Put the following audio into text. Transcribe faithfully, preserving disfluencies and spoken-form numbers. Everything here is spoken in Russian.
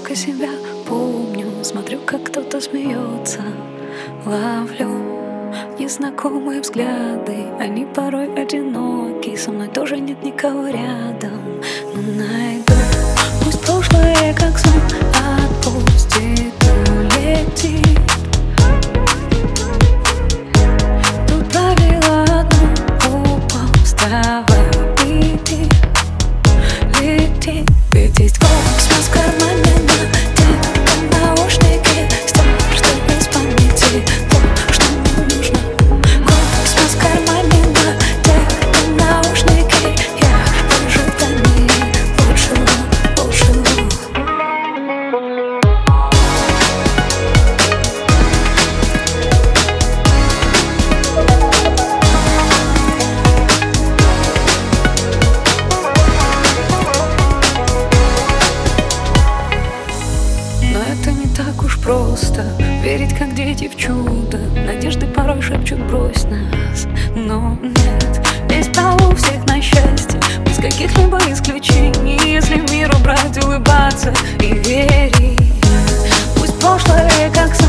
только себя помню. Смотрю, как кто-то смеется, ловлю незнакомые взгляды. Они порой одиноки, со мной тоже нет никого рядом. Но найду, пусть прошлое как сон отпустит, улетит. Тут правило одно: упал, вставай, иди, лети. Ведь есть космос в кармане, надень наушники, с тем, что без памяти то, что мне нужно. Космос в кармане, надень наушники, я в ожидании лучшего, лучшего. Но это не так уж просто верить, как дети, в чудо. Надежды порой шепчут: брось нас. Но нет, есть право у всех на счастье, без каких-либо исключений. Если миру брать, улыбаться и верить, пусть прошлое как сон